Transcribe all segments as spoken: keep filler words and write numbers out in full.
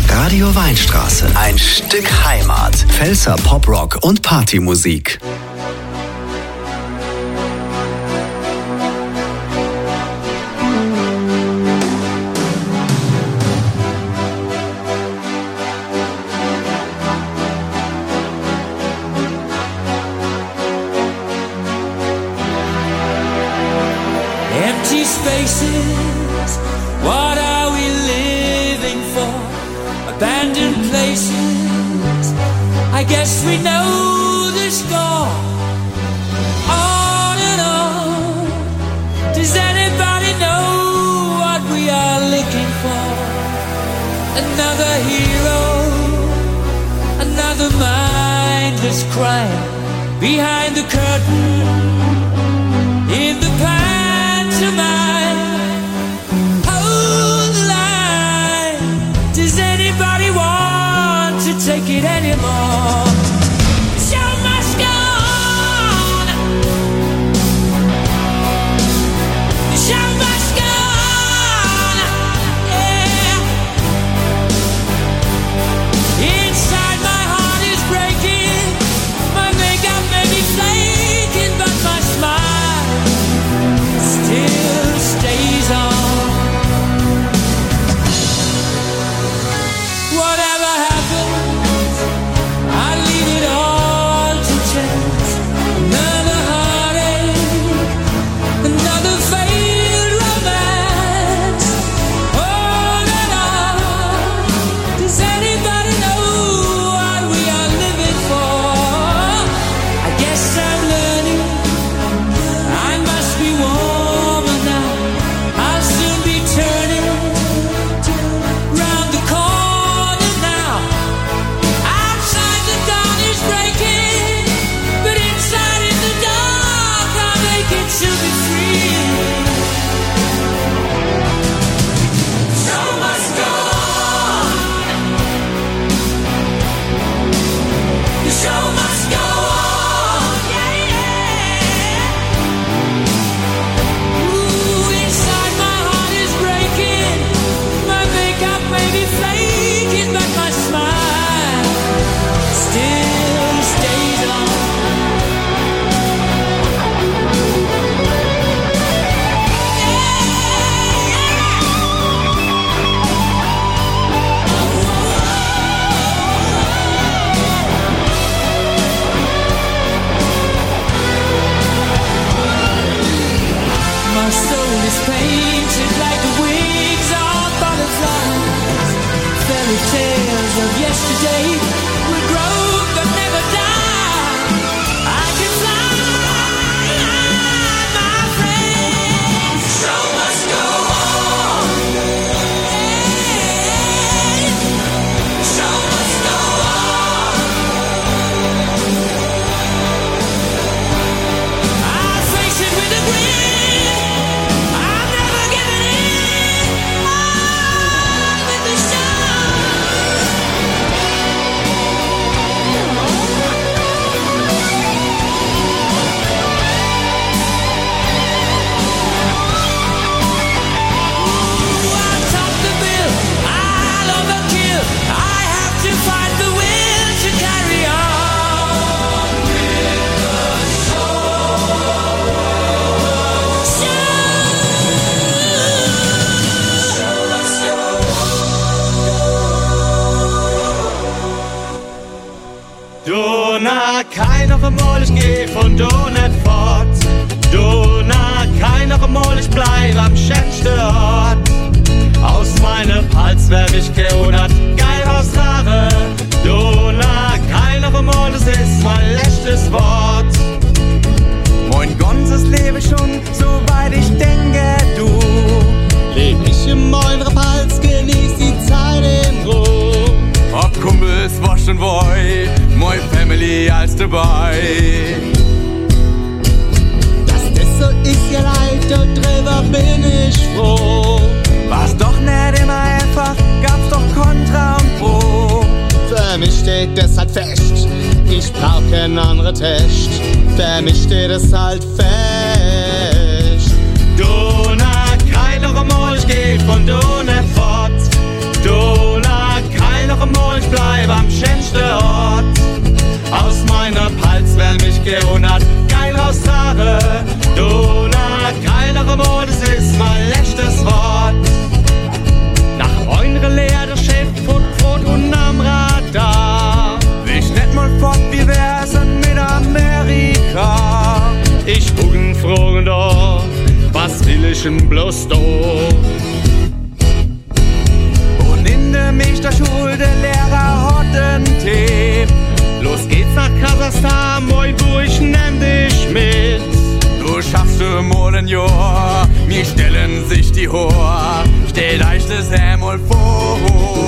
Radio Weinstraße. Ein Stück Heimat. Pfälzer Poprock und Partymusik. Empty spaces, what are we living for? Abandoned places, I guess we know the score. On and on, does anybody know what we are looking for? Another hero, another mindless crime. Behind the curtain, in the pantomime, hold the line. Does anybody want to take it anymore? The show must go on. The show must go on. Yeah. Inside my heart is breaking. My makeup may be flaking, but my smile still stays on. Whatever happens, I leave it all to chance. Another heartache, another failed romance. On and on. Does anybody know what we are living for? I guess I'm learning. I must be warmer now. I'll soon be turning round the corner now. Outside the dawn is breaking, but inside in the dark I'm aching to be free. Show must go on. The show must go on. Yeah, yeah. Ooh, inside my heart is breaking. My makeup may be flaking, but my smile still stays on. My soul is painted like the wings of butterflies. Fairy tales of yesterday will grow but never die. I can fly, my friend. The show must go on. The show must go on. I'll face it with a grin. I'm never giving in. On with the show. Ooh, I'll top the bill. I'll overkill. I have to find the will to carry on with the Dona, kein noch einmal, ich geh von do nicht fort. Dona, kein noch einmal, ich bleib am schönsten Ort. Aus meinem Hals werf ich gehundert geil aus Haare. Dona, kein noch einmal, das ist mein letztes Wort. Mein ganzes Leben schon, soweit ich denke, du. Leg mich in meinen Hals, genieß die Zeit in Ruhe. Ob Kumpels, was schon woi, mein Family als dabei. Dass das so ist, ja leid, und drüber bin ich froh. War's doch nicht immer einfach, gab's doch Kontra und Pro. Für mich steht das halt fest, ich brauch kein anderer Test. Für mich steht es halt fest. Dona, kein noch einmal, ich geh von Dona fort. Dona, kein einmal, ich bleib am schönsten Ort. Aus meiner Palz wär mich gehundert, geil raus Haare. Donau, kein noch einmal, das ist mein letztes Wort. Nach eure Lehre, der Chef, Foot, Foot und am Radar. Ich net mal fort, wie wär's denn mit Amerika? Ich gucken fragen doch, was will ich denn bloß da? Und in der Meisterschule, der Lehrer hat den Tipp. Los geht's nach Kasachstan, moin Burg, nimm dich mit. Du schaffst du mal ein Jahr, mir stellen sich die Hoher, steht euch das einmal vor.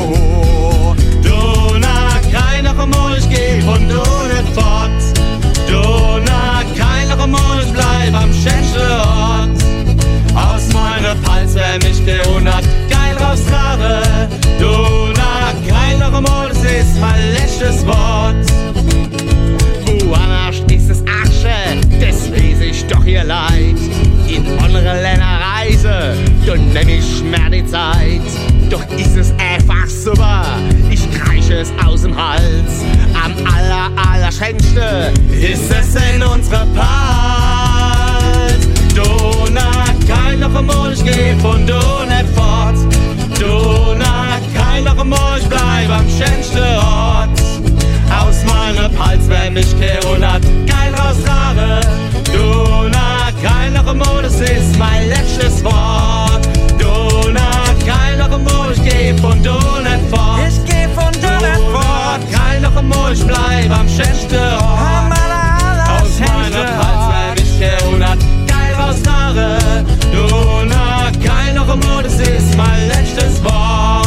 Donau, kein noch einmal, ich geh von du nicht fort. Donau, kein noch einmal, ich bleib am schönsten Ort. Aus meiner Palz wär mich gehundert, geil raus Haare. Donau, kein noch einmal, das ist mein letztes Wort. Woanders ist es Asche, das weiß ich doch hier leid. In andere Länder reise, dann nehm ich mehr die Zeit. Doch ist es einfach super, ich kreische es aus dem Hals. Am aller, aller schönsten ist es in unserer Palz. Donau, kein noch einmal, ich geh von du nicht fort. Donau, kein noch einmal, ich bleib am schönsten Ort. Aus meiner Palz wär mich gehundert, geil raus Haare. Donau, kein noch einmal, das ist mein letztes Wort. Donau, kein noch einmal, ich geh von du nicht fort. Ich geh von du nicht fort. Kein noch einmal, ich bleib am schönsten Ort. Aus meiner Palz wär mich gehundert, geil raus Haare. Donau, kein noch einmal, das ist mein letztes Wort.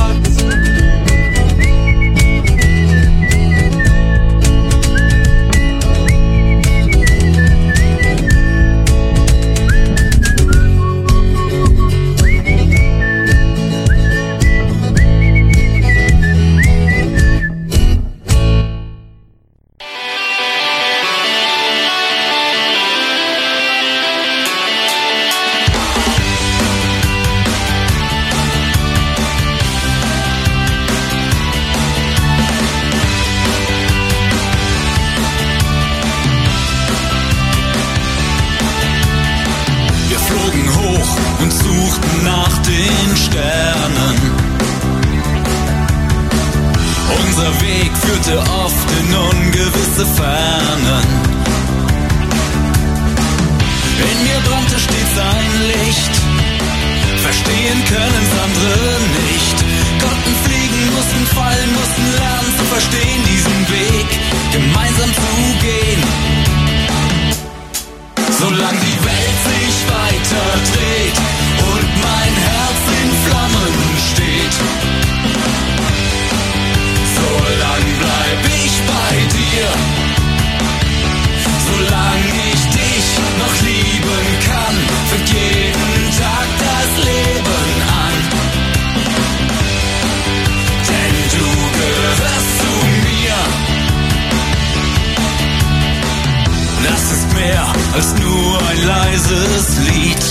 Als nur ein leises Lied.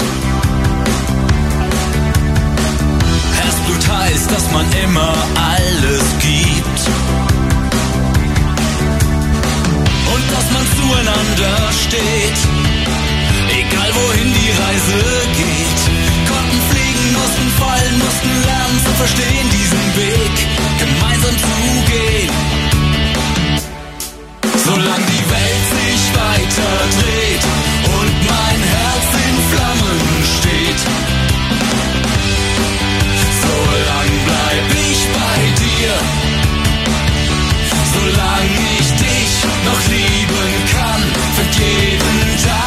Herzblut heißt, dass man immer alles gibt und dass man zueinander steht, egal wohin die Reise geht. Konnten fliegen, mussten fallen, mussten lernen zu verstehen, diesen Weg gemeinsam zu gehen. Solange die Welt sich weiter dreht und mein Herz in Flammen steht, solange bleib ich bei dir, solange ich dich noch lieben kann, für jeden Tag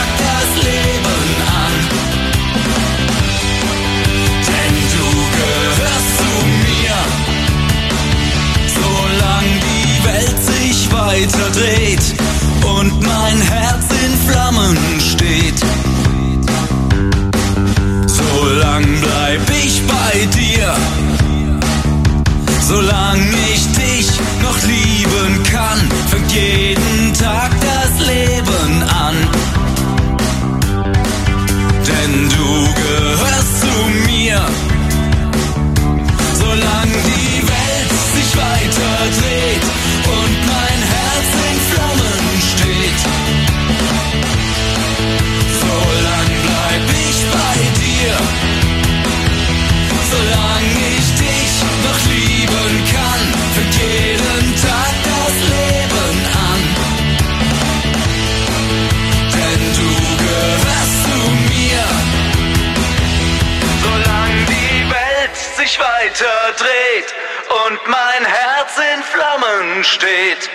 in Flammen steht.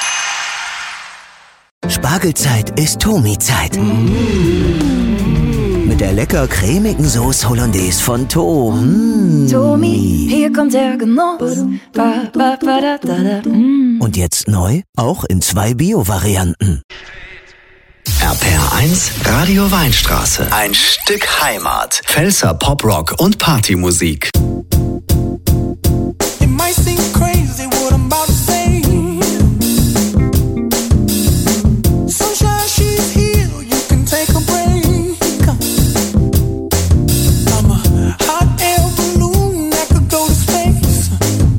Spargelzeit ist Tomi-Zeit. Mit der lecker cremigen Sauce Hollandaise von Tomi. Tomi, hier kommt der Genuss. Ba, ba, ba, da, da, da. Mm. Und jetzt neu, auch in zwei Bio-Varianten. R P R eins, Radio Weinstraße. Ein Stück Heimat. Pfälzer Poprock und Partymusik. It might seem crazy what I'm about to say. Sunshine, she's here, you can take a break. I'm a hot air balloon that could go to space.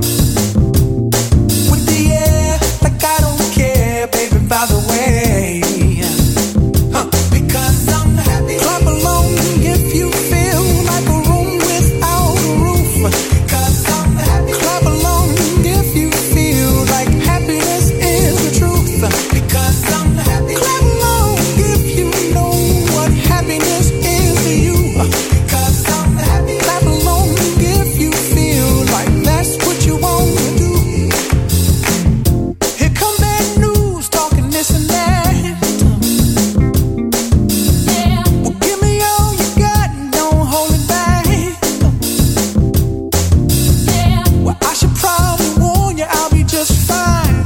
With the air, like I don't care, baby, by the way. Huh. Because I'm happy. Clap along if you feel like a room without a roof. Because I'm happy. Clap along if you feel like happiness is the truth. Because I'm happy. Clap along if you know what happiness is to you. Because I'm happy. Clap along if you feel like that's what you want to do. Here come bad news, talking this and that. Well, give me all you got and don't hold it back. Well, I should probably warn you, I'll be just fine.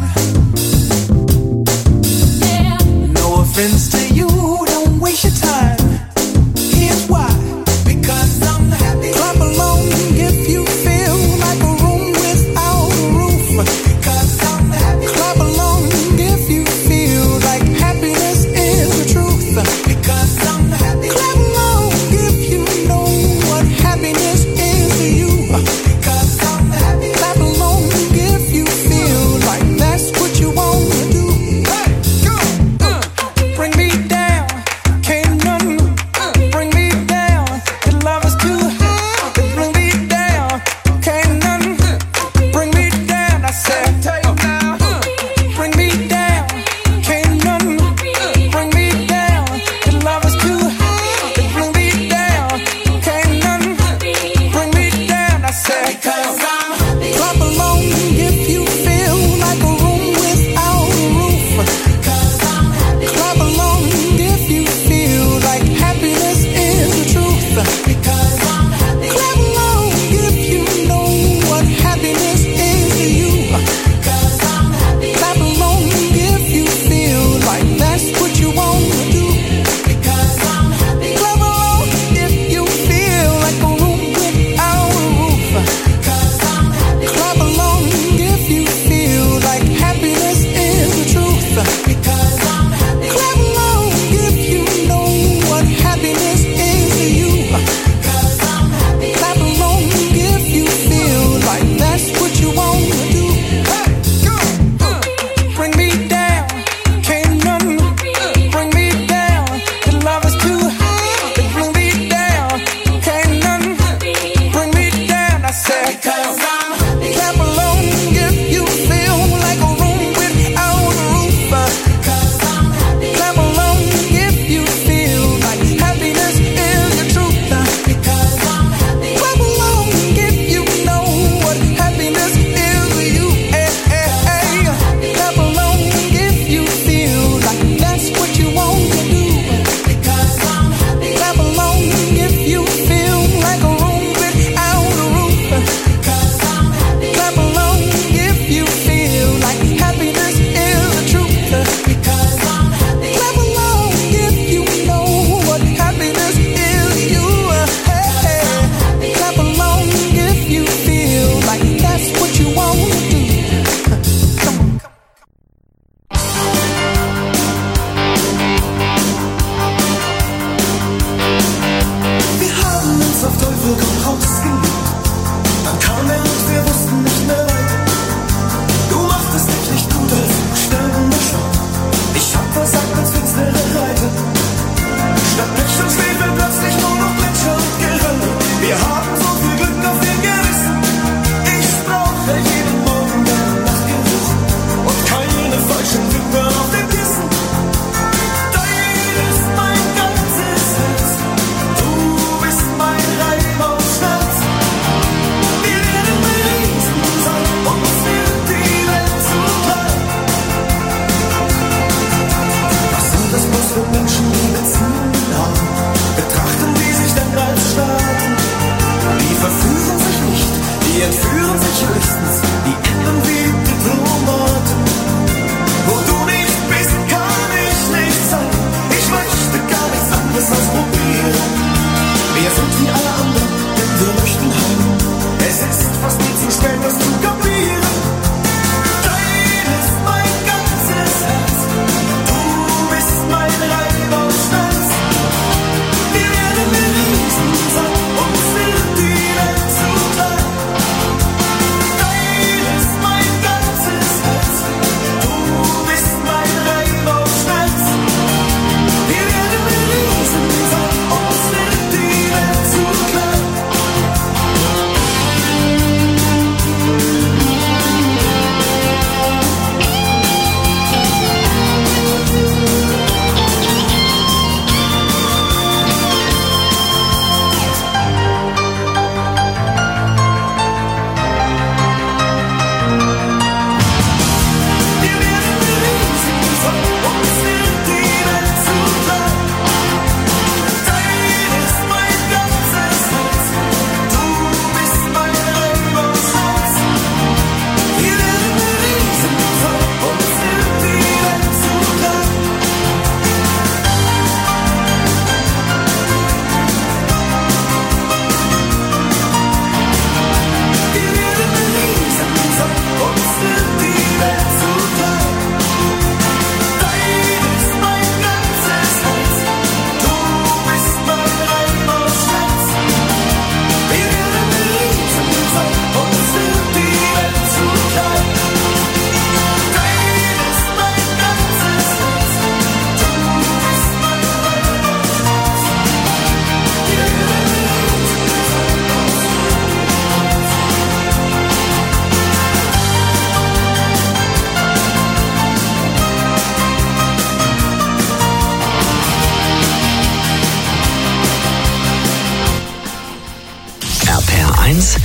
No offense to you, don't waste your time. Here's why. Because I'm happy. Clap along if you feel like a room without a roof. Because I'm happy. Clap along if you feel like happiness is the truth. Because I'm happy. Clap along if you know what happiness is to you. Because I'm happy. Clap along if you feel like that's what you want to do. Hey, go, uh, bring me down.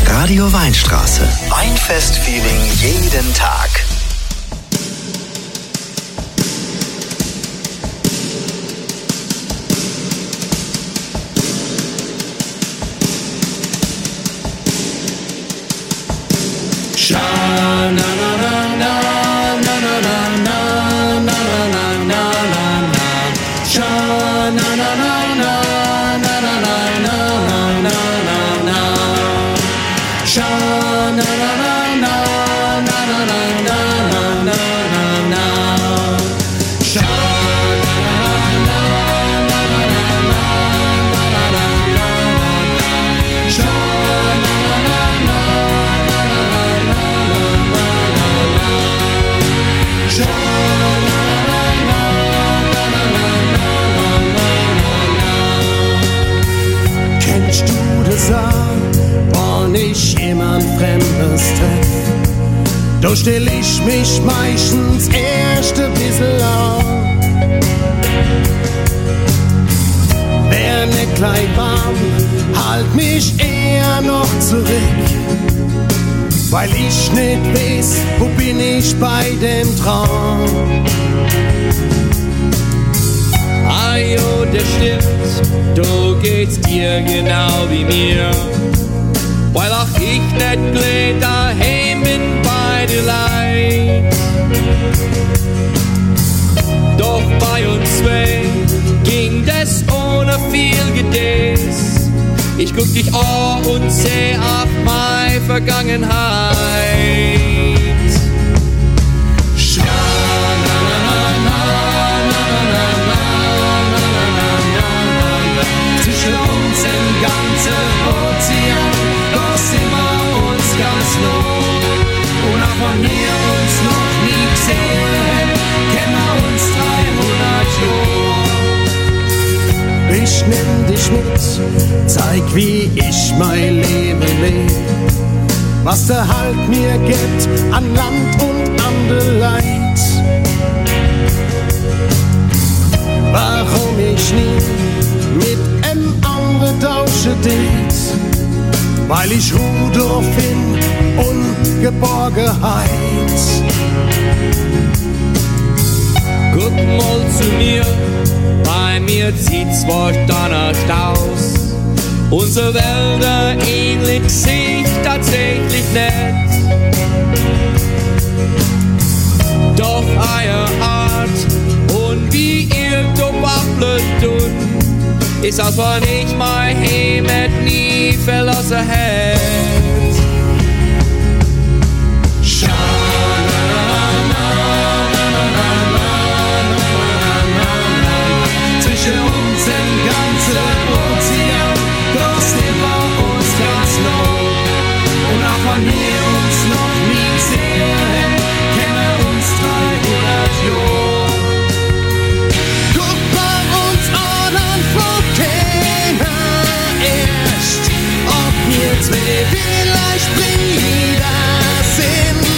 Radio Weinstraße. Weinfest-Feeling jeden Tag. Da stell ich mich meistens erst ein bisschen an. Wär nicht gleich warm, halt mich eher noch zurück, weil ich nicht weiß, wo bin ich bei dem Traum. Ajo, das stimmt, du geht's dir genau wie mir, weil auch ich nicht gleich daheim bin bei dir leid. Doch bei uns zwei ging das ohne viel Gedäß. Ich guck dich an und seh auf meine Vergangenheit. Zwischen uns im ganzen Ozean, da sind wir uns ganz nah. Und auch wenn wir uns noch nie gesehen, kennen wir uns dreihundert Jahre. Ich nimm dich mit, zeig wie ich mein Leben leb, was der Halt mir gibt an Land und an der Leid. Warum ich nie mit em anderen tausche det, weil ich Rudolf bin und Geborgenheit. Guck mal zu mir, bei mir zieht's was danach aus. Unsere Wälder ähnlich sich tatsächlich nicht. Doch euer Art und wie ihr gewappelt tun, ist als wenn ich mein Heimat nie verlassen hätt. Zwischen uns im ganzen Ozean, da sind wir uns ganz nah. Und auch wenn wir uns noch nie sehen, kennen wir uns dreihundert Jahre. Guck bei uns an und verkennen erst, ob wir zwei vielleicht Brüder sind.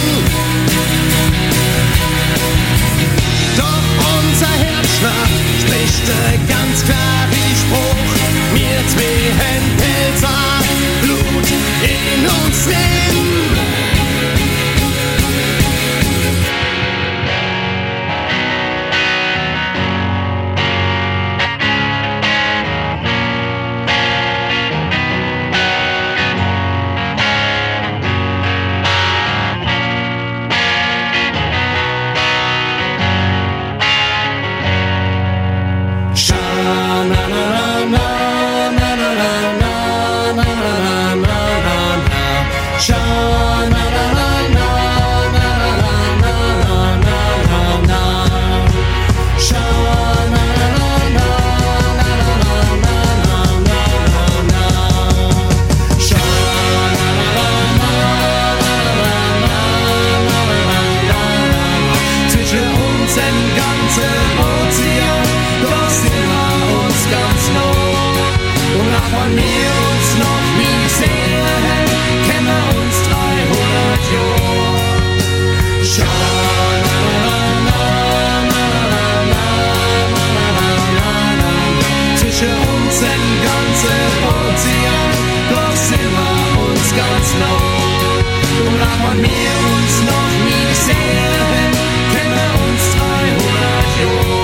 Doch unser Herzschlag spricht ganz klar wie Spruch. Wir zwei haben Pelz an Blut in uns drin. Zwischen uns im ganzen Ozean, doch sind wir uns ist ganz nah. Und auch wenn wir uns noch nie gesehen haben, kennen wir uns dreihundert Jahre.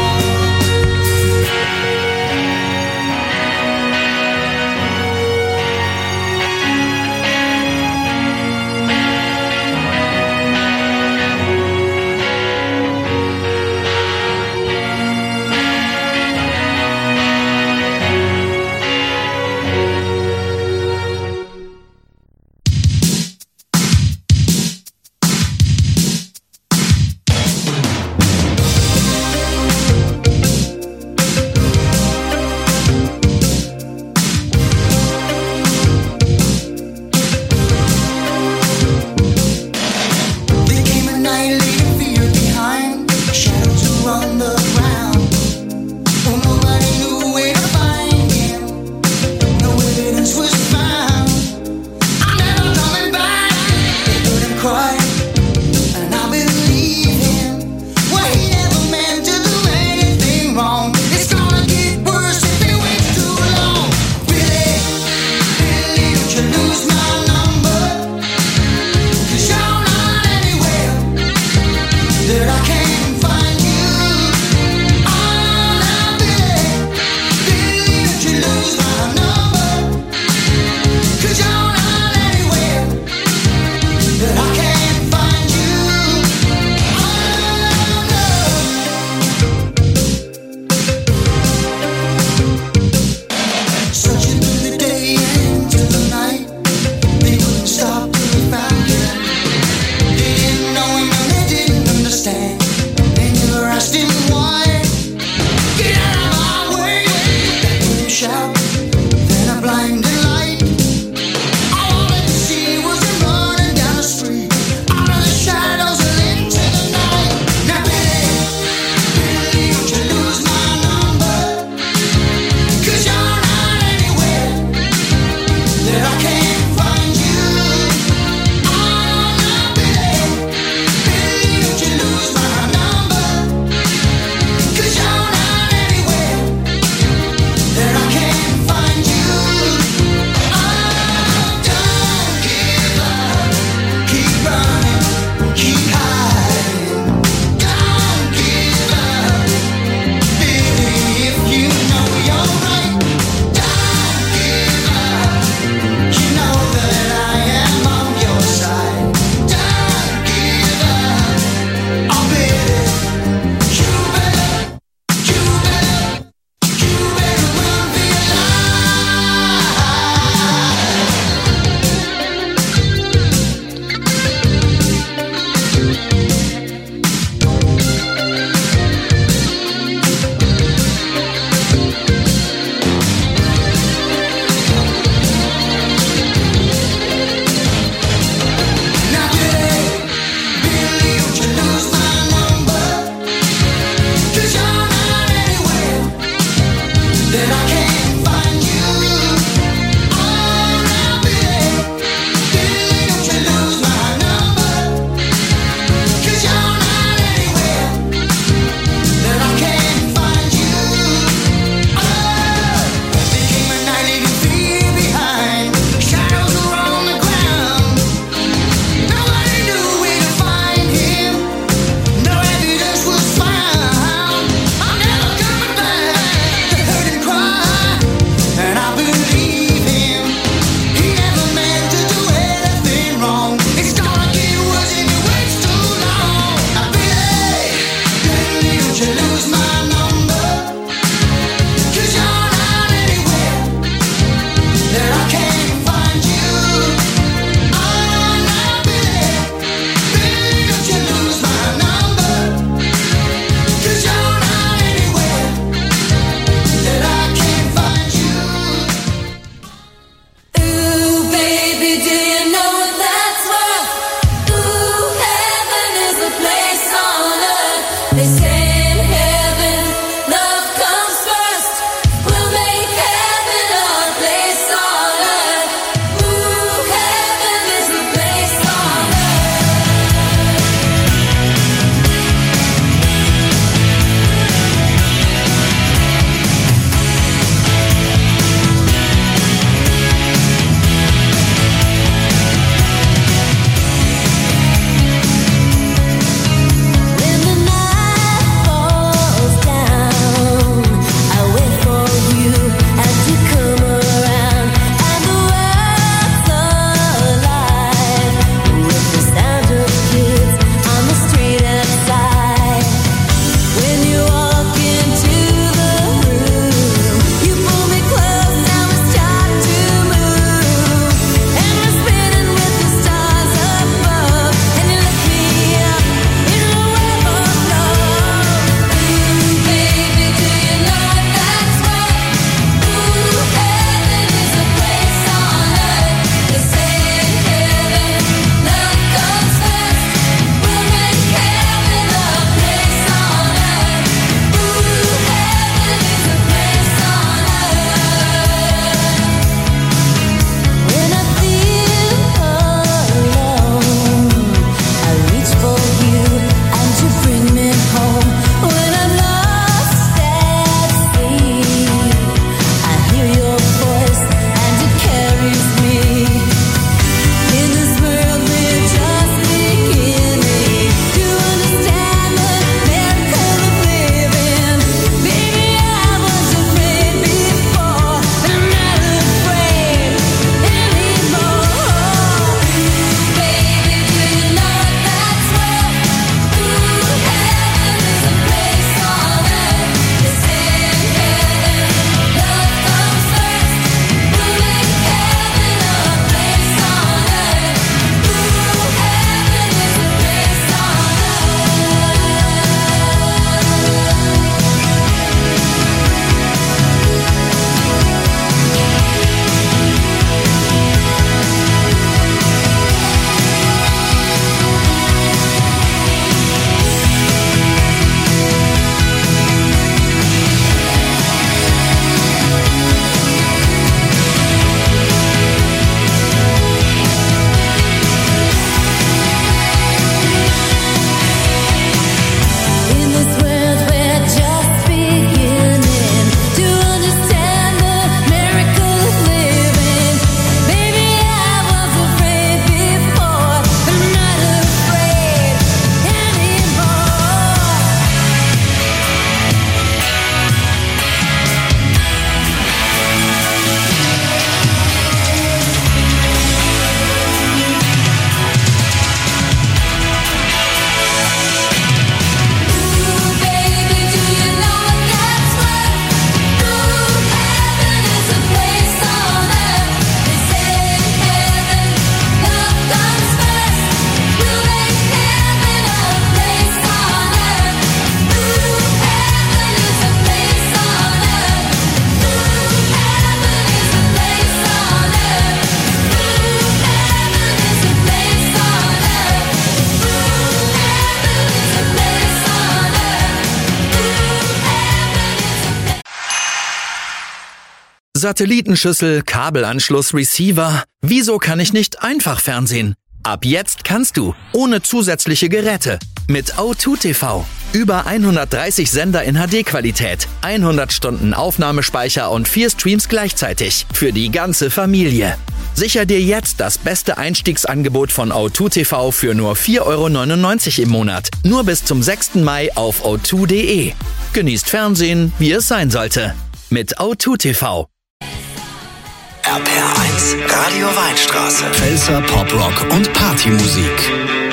Satellitenschüssel, Kabelanschluss, Receiver. Wieso kann ich nicht einfach Fernsehen? Ab jetzt kannst du, ohne zusätzliche Geräte. Mit O zwei T V. Über hundertdreißig Sender in H D-Qualität, hundert Stunden Aufnahmespeicher und vier Streams gleichzeitig. Für die ganze Familie. Sicher dir jetzt das beste Einstiegsangebot von O zwei T V für nur vier Euro neunundneunzig im Monat. Nur bis zum sechsten Mai auf o zwei punkt de. Genießt Fernsehen, wie es sein sollte. Mit O zwei T V. R P R eins, Radio Weinstraße. Pfälzer Poprock und Partymusik.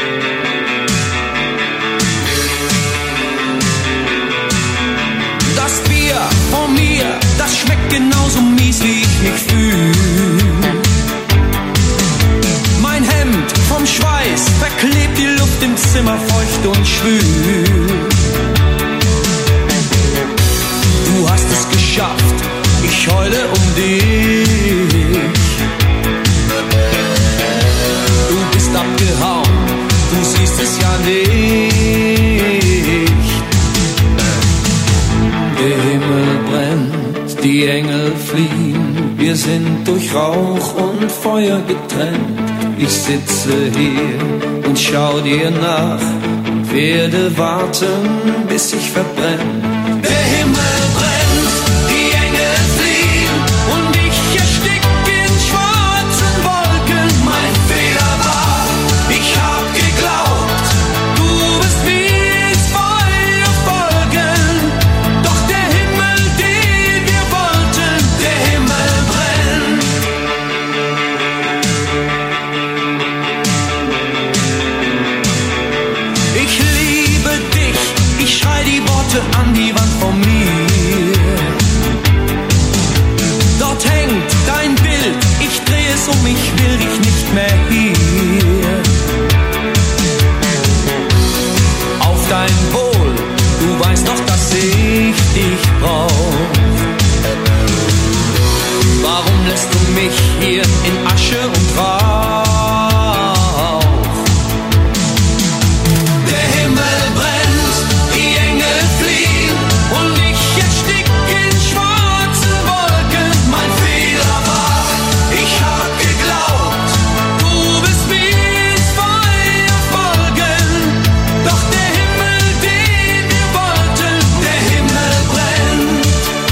Das Bier von mir, das schmeckt genauso mies, wie ich mich fühl. Mein Hemd vom Schweiß verklebt die Luft im Zimmer feucht und schwül. Du hast es geschafft, ich heule um dich. Du bist abgehauen, du siehst es ja nicht. Der Himmel brennt, die Engel fliehen. Wir sind durch Rauch und Feuer getrennt. Ich sitze hier und schau dir nach und werde warten, bis ich verbrenne. Der Himmel brennt, die Engel fliehen und ich erstick in schwarzen Wolken. Mein Fehler war, ich hab geglaubt, du wirst mir ins Feuer folgen. Doch der Himmel, den wir wollten, der Himmel brennt. Ich liebe dich, ich schrei die Worte an die Wand von mir. Dort hängt dein Bild, ich dreh es um, ich will dich nicht mehr hier. Auf dein Wohl, du weißt doch, dass ich dich brauch. Warum lässt du mich hier in Asche und Rauch? Der Himmel brennt, die Engel fliehen und ich erstick in schwarzen Wolken. Mein Fehler war, ich hab geglaubt, du wirst mir ins Feuer folgen. Doch der Himmel, den wir wollten, der Himmel brennt.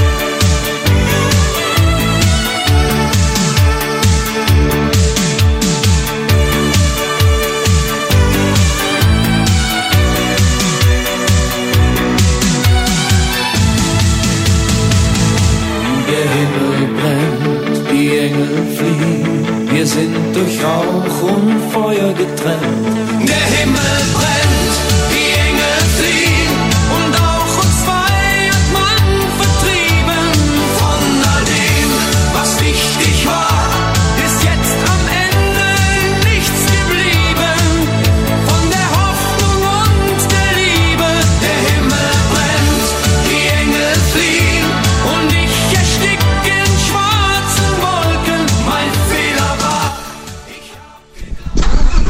Der Himmel brennt, die Engel fliehen. Wir sind durch Rauch und Feuer getrennt. Der Himmel brennt, die Engel fliehen. Und auch uns zwei hat man vertrieben. Von all dem, was wichtig war, ist jetzt am Ende nichts geblieben. Von der Hoffnung und der Liebe. Der Himmel brennt, die Engel fliehen. Und ich erstick in schwarzen Wolken. Mein Fehler war, ich hab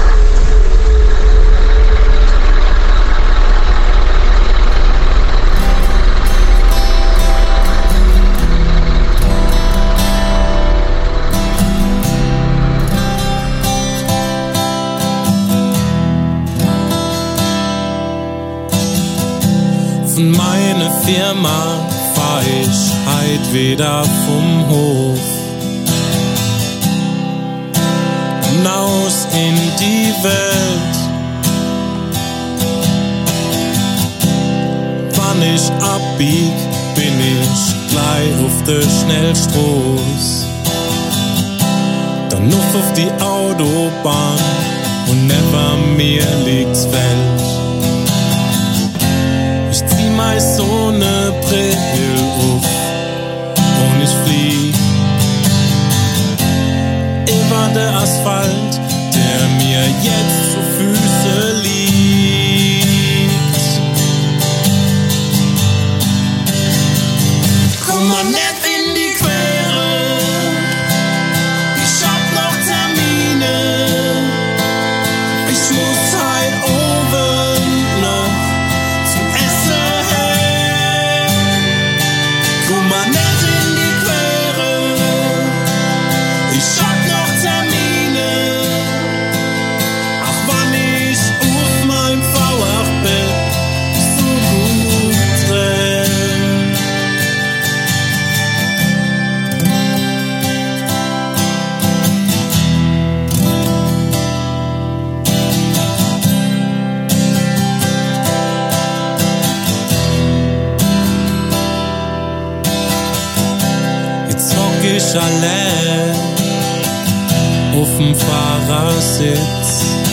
Von meine Firma fahr ich heit wieder vom Hof. Hinaus in die Welt. Wann ich abbieg, bin ich gleich auf der Schnellstraße. Dann noch auf die Autobahn und neben mir liegt's Feld. Ich zieh meist so ne Brille auf und ich flieg über der Asphalt, der mir jetzt zu Füße liegt. Komm mal nicht in die Quere, ich hab noch Termine. Ich muss halt oben noch zum Essen her. Komm mal nicht in die Quere, ich allein auf'm Fahrersitz.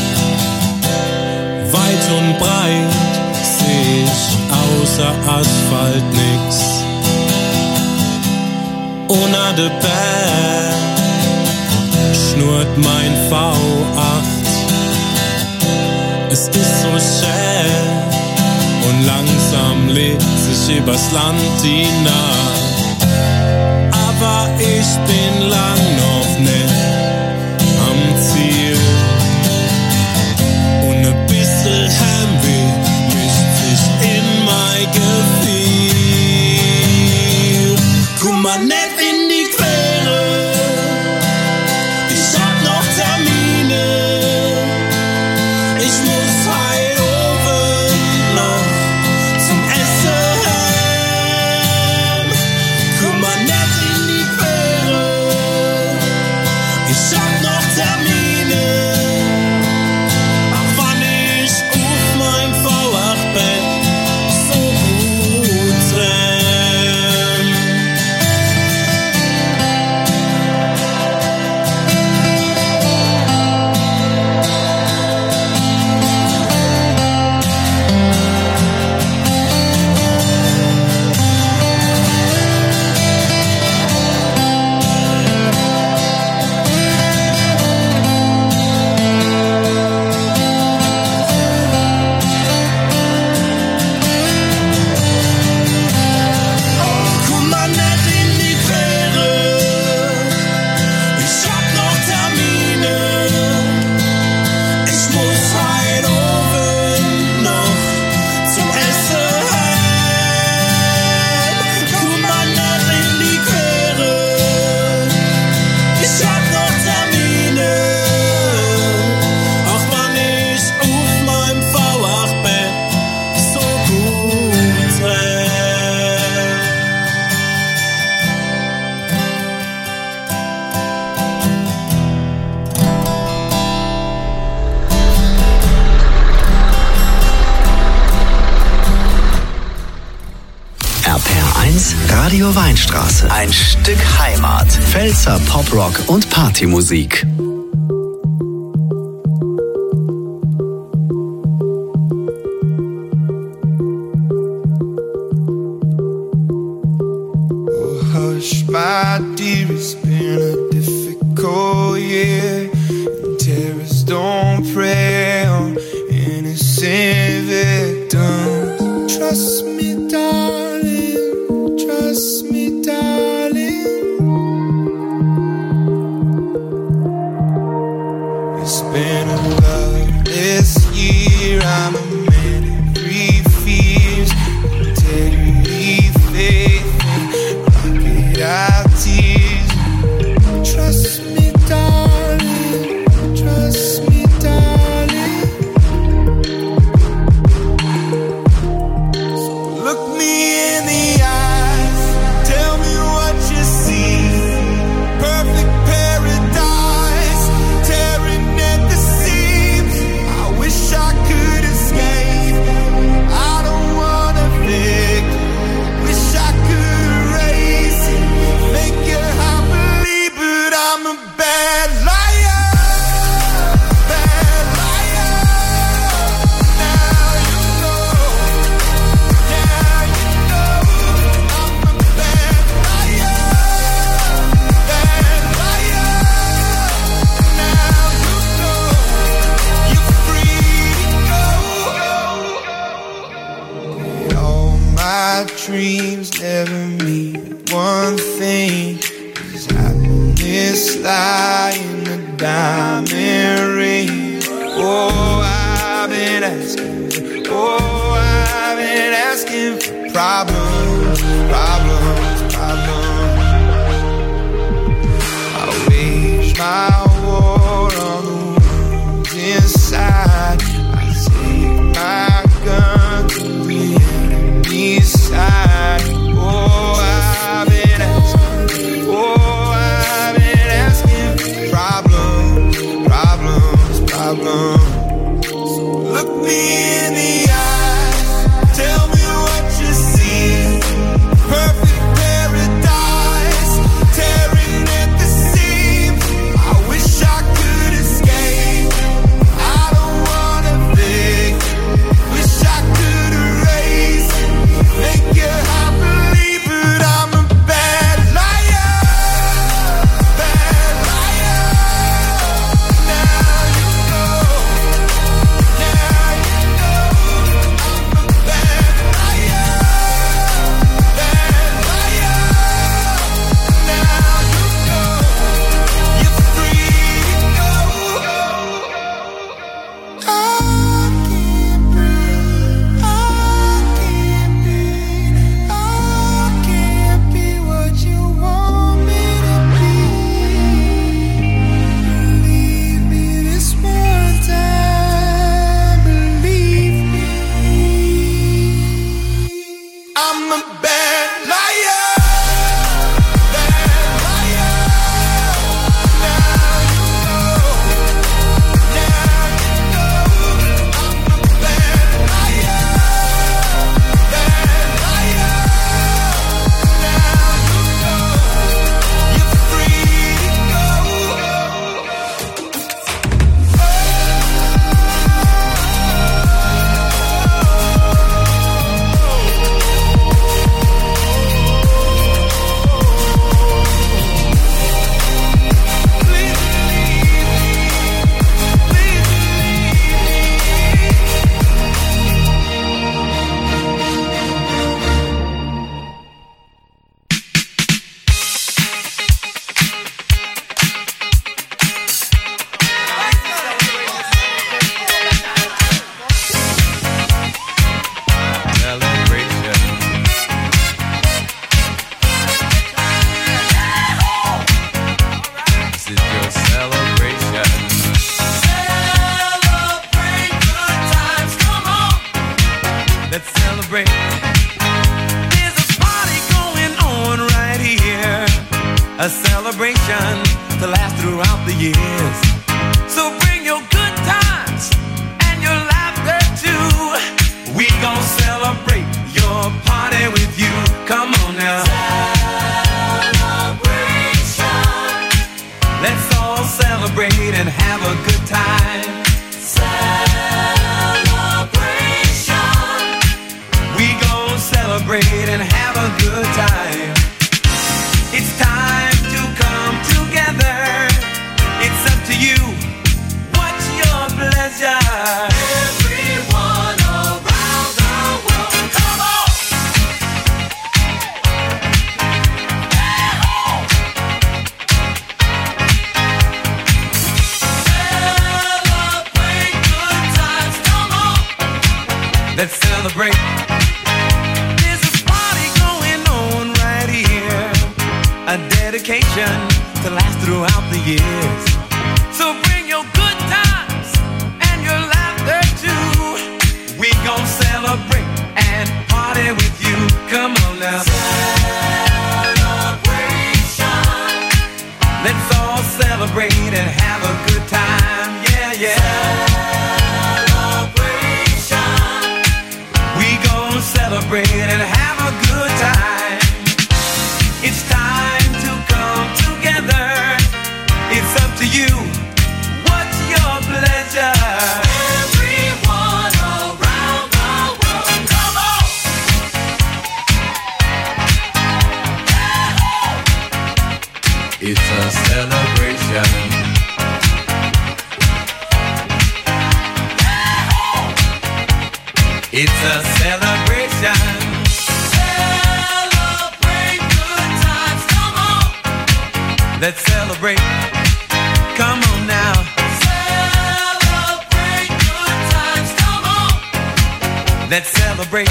Weit und breit seh ich außer Asphalt nix. Unter de Berg schnurrt mein V acht. Es ist so schön und langsam legt sich übers Land hinein. Aber ich bin lang noch nicht am Ziel. Und ein bisschen Heimweh mischt sich in mein Gefühl. Guck mal nicht in die Quere, ich hab noch Termine. Ich muss heute oben noch zum Essen heim. Guck mal nicht in die Quere, ich hab noch Termine. Ach, wann ich auf mein V acht Bett so gut träum. Guck mal nicht in die Quere, ich hab noch Termine. Ich muss heute oben noch zum Essen heim. Guck mal nicht in die Quere, ich hab noch Termine. Auch wann ich auf meinem V acht Bett so gut träum. R P R eins Radio Weinstraße. Ein Stück Heimat. Pfälzer Poprock und Partymusik. Hush, my dear, it's been a difficult year. Terrorists don't prey on innocent victims. Trust me, darling, trust me, darling. It's been a loveless year. I'm a man of three fears: integrity, faith, crocodile tears. Trust me, darling, trust me, darling. So look me in the eyes, tell me what you see. Perfect paradise, tearing at the seams. I wish I could escape. I don't wanna think. Wish I could erase it, make you happily, but I'm a bad liar, bad liar. Now you know, now you know, I'm a bad liar, bad liar. Now you know, you're free to go. All my dreams never mean one thing. Is happiness lie in the diamond ring? Oh, I've been asking, oh, I've been asking for problems, problems, problems. I wage my war on the ones inside. I take my gun to the enemy's side. Oh, I've been asking, oh, I've been asking for problems, problems, problems. So look me in the eyes, tell me what you see. Perfect paradise, tearing a celebration to last throughout the years. So bring your good times and your laughter too. We gon' celebrate your party with you. Come on now. Celebration. Let's all celebrate and have a good time. Celebration. We gon' celebrate and have a good time. It's time to come together. It's up to you. What's your pleasure? Everyone around the world, come on! Celebrate good times, come on! Let's celebrate. There's a party going on right here. A dedication to last throughout the years. So bring your good times and your laughter too. We gon' celebrate and party with you. Come on now. Celebration. Let's all celebrate and have a good time. Yeah, yeah. Celebration. We gon' celebrate and have a good time. It's time to come together. It's up to you. What's your pleasure? Everyone around the world, come on! It's a celebration. It's a celebration. Let's celebrate. Come on now. Celebrate good times. Come on. Let's celebrate.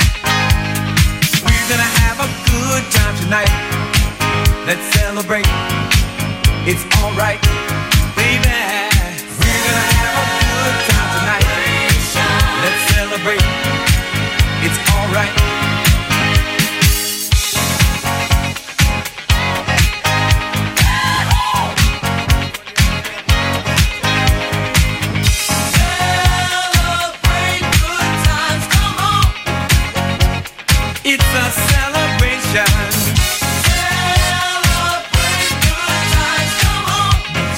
We're gonna have a good time tonight. Let's celebrate. It's alright, baby. We're gonna have a good time tonight. Let's celebrate. It's alright. It's a celebration. Celebrate good times, come on.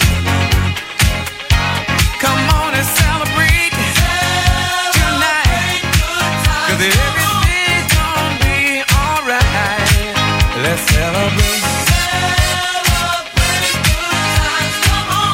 Come on and celebrate tonight. 'Cause everything's gonna be alright. Let's celebrate. Celebrate good times, come on.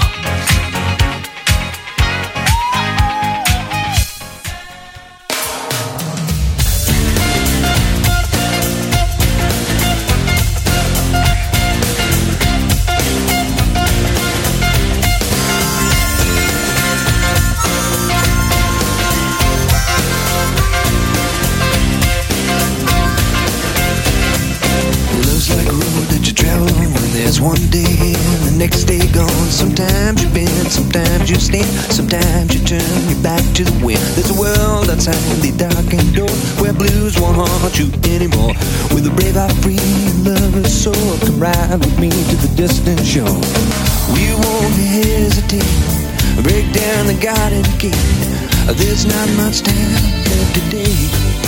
There's one day and the next day gone. Sometimes you bend, sometimes you stand, sometimes you turn your back to the wind. There's a world outside the darkened door where blues won't haunt you anymore. With a brave heart, free lover's soul, come ride with me to the distant shore. We won't hesitate, break down the garden gate. There's not much time left today.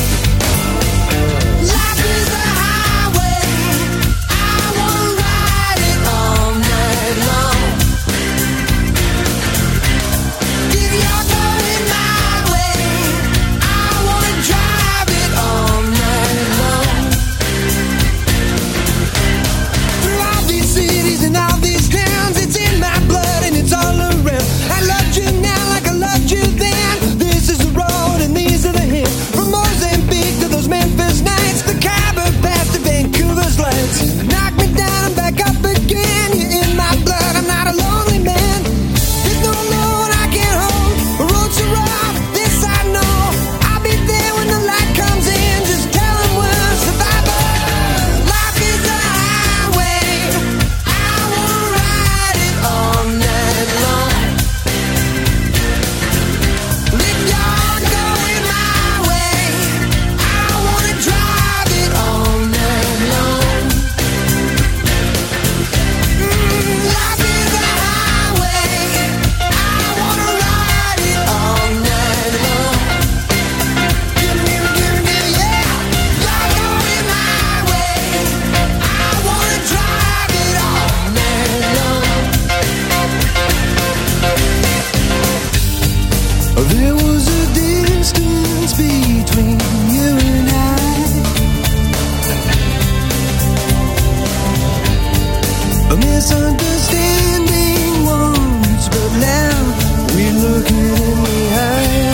Life is a highway, I wanna ride it all night long. If you're going my way, I wanna drive it all night long. Through all these cities and all these towns, it's in my blood and it's all around. I loved you now like I loved you then. This is the road and these are the hills. From Moses A misunderstanding once, but now we're looking in the eye.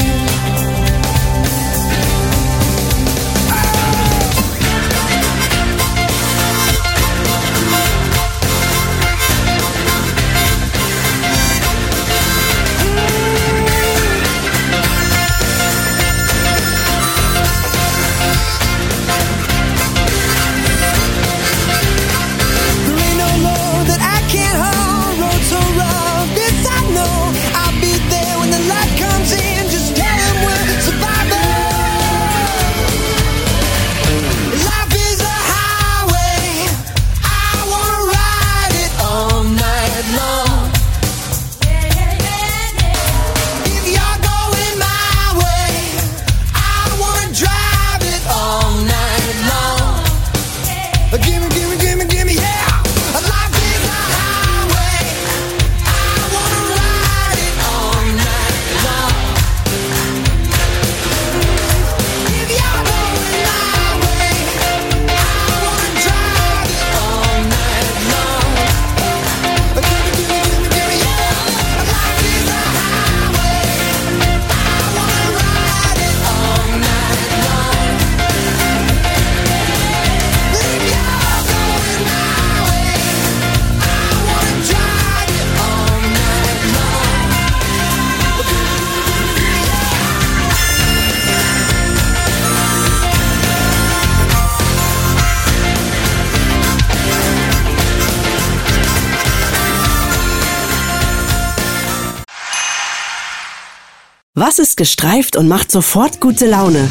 Was ist gestreift und macht sofort gute Laune?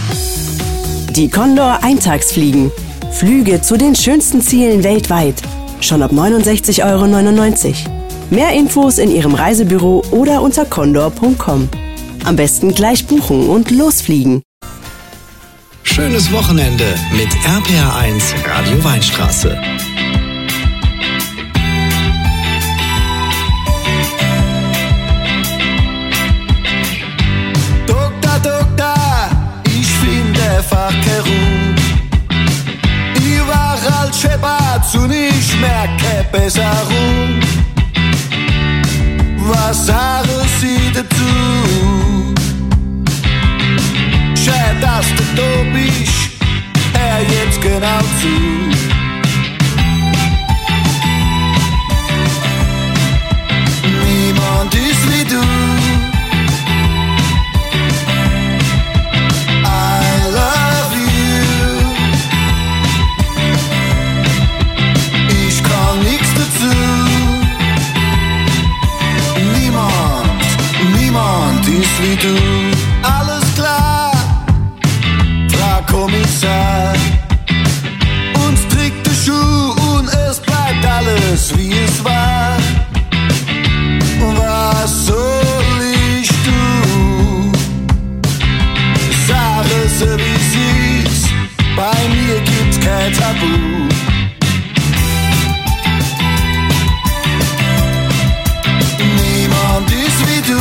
Die Condor Eintagsfliegen. Flüge zu den schönsten Zielen weltweit. Schon ab neunundsechzig Euro neunundneunzig. Mehr Infos in Ihrem Reisebüro oder unter condor punkt com. Am besten gleich buchen und losfliegen. Schönes Wochenende mit R P R eins Radio Weinstraße. Überall scheppert's und ich merke Besserung. Was sagen Sie dazu? Schön, dass du da bist, hör jetzt genau zu. Niemand ist wie du. Wie du, alles klar, Frau Kommissar. Uns trägt der Schuh und es bleibt alles wie es war. Was soll ich tun? Sag es wie sie ist, bei mir gibt's kein Tabu. Niemand ist wie du.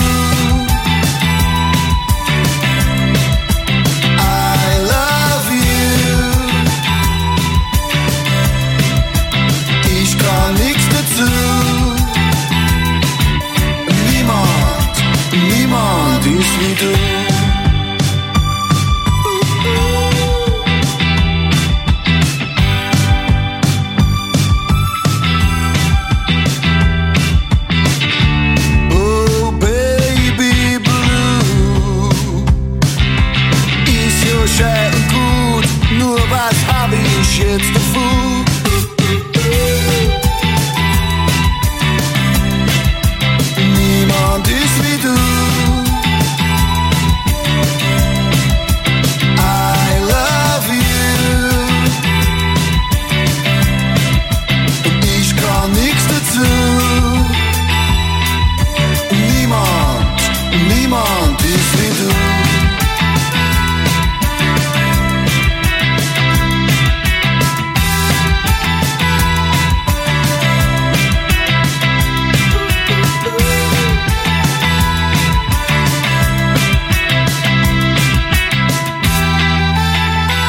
Wie du. Oh Baby Blue, ist ja schön und gut, nur was hab ich jetzt davon? Niemand ist wie du.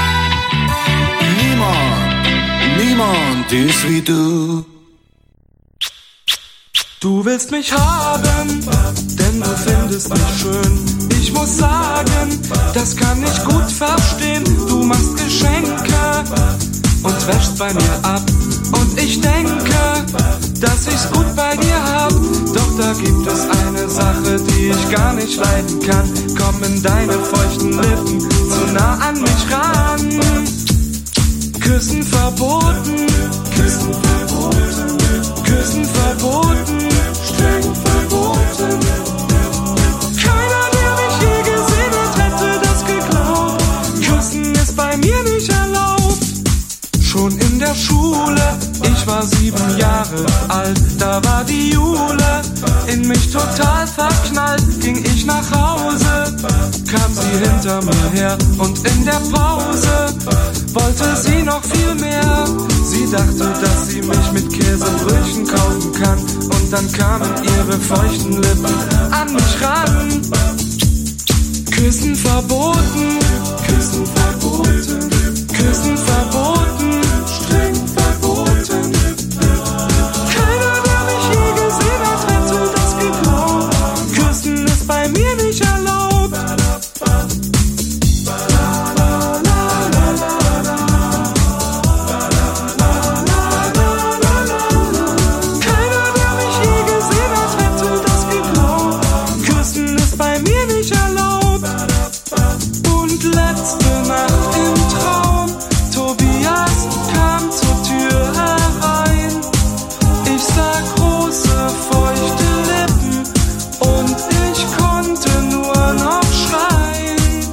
Ist wie du. Du willst mich haben, denn du findest mich schön. Ich muss sagen, das kann ich gut verstehen. Du machst Geschenke und wäschst bei mir ab. Und ich denke, dass ich's gut bei dir hab. Doch da gibt es eine Sache, die ich gar nicht leiden kann. Komm in deine feuchten Lippen zu nah an mich ran. Küssen verboten, Küssen verboten, Küssen verboten, streng verboten. Keiner, der mich je gesehen hat, hätte das geglaubt. Küssen ist bei mir nicht erlaubt. Schon in der Schule, ich war sieben Jahre alt, da war die Jule in mich total verknallt. Ging ich nach Hause, kam sie hinter mir her und in der Pause wollte sie noch viel mehr. Sie dachte, dass sie mich mit Käsebrötchen kaufen kann und dann kamen ihre feuchten Lippen an mich ran. Küssen verboten, Küssen verboten, Küssen verboten, streng verboten. Keiner, der mich je gesehen hat, hätte das geglaubt. Küssen ist bei mir nicht erlaubt. Keiner, der mich je gesehen hat, hätte das geglaubt. Küssen ist bei mir nicht erlaubt. Und letzte Nacht im Traum, Tobias kam zur Tür herein. Ich sah große, feuchte Lippen und ich konnte nur noch schreien.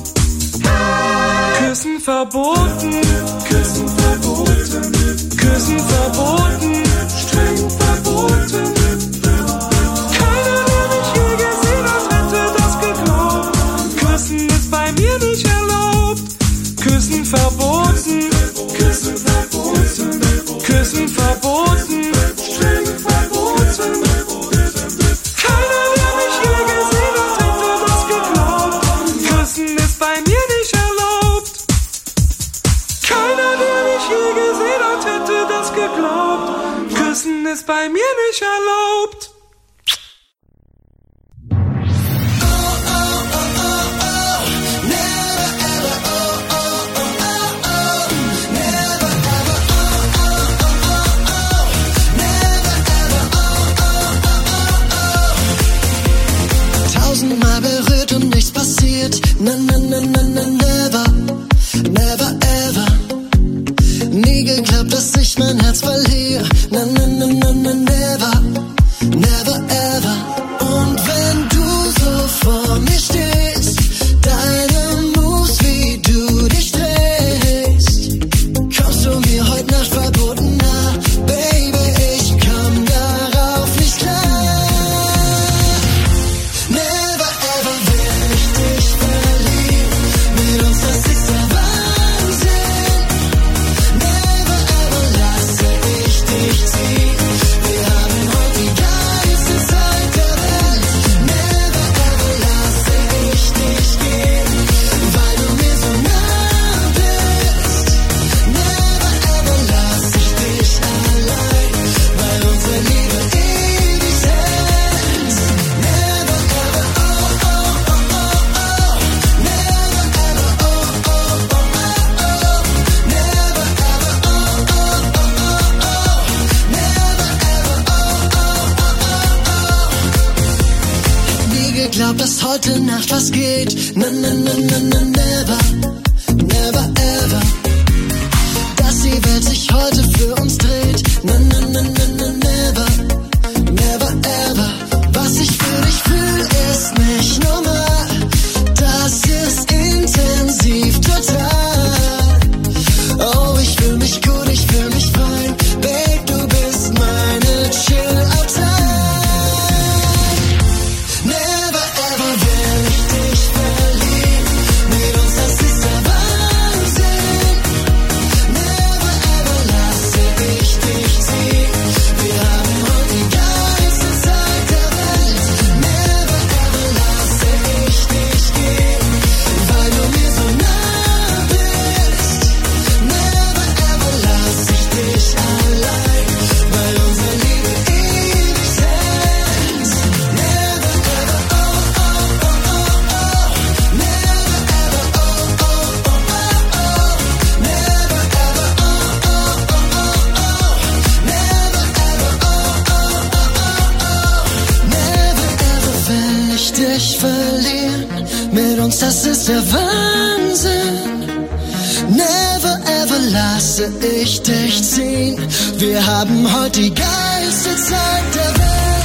Küssen verboten, Küssen verboten, Küssen verboten, streng verboten. Keiner, der mich je gesehen hat, hätte das geglaubt. Küssen ist bei mir nicht erlaubt. Küssen verboten, Küssen verboten, Küssen verboten, streng verboten. Keiner, der mich je gesehen hat, hätte das geglaubt. Küssen ist bei mir nicht erlaubt. Keiner, der mich je gesehen hat, hätte das geglaubt. Küssen ist bei mir nicht erlaubt. Tausendmal berührt und nichts passiert. Na, na, na, na, na, never, never ever. Nie geglaubt, dass ich mein Herz verliere. Na, na, na, na, na, never, never ever. Und wenn du so vor mir stehst, deine Moves, wie du dich drehst, kommst du mir heute Nacht verboten nah. Baby, ich komm darauf nicht klar. Never ever will ich dich verlieren. Mit uns, das ist der Wahnsinn. Never ever lasse ich dich ziehen. Wir haben heute die geilste Zeit der Welt. Never ever lasse ich dich gehen, weil du mir so nah bist. Never ever lasse ich dich allein, weil unsere Liebe ewig hält. Never ever, oh, oh, oh, oh, oh. Never ever, oh, oh, oh, oh, oh. Never ever, oh, oh, oh, oh, oh. Never ever, oh, oh, oh, oh, oh. Nie geglaubt, dass heute Nacht was geht. Na, na, na, na, na, never, never ever. Dass die Welt sich heute für uns dreht. Na, na, na, na, na, never, never ever. Was ich für dich fühl, ist nicht normal. Das ist intensiv total. Oh, ich fühl mich gut, ich fühl mich fein. Babe, du bist meine Chill-Out-Time. Never ever will ich dich verlieren. Mit uns, das ist der Wahnsinn. Never ever lasse ich dich ziehen. verlieren. Mit uns, das ist der Wahnsinn. Never ever lasse ich dich ziehen. Wir haben heute die geilste Zeit der Welt.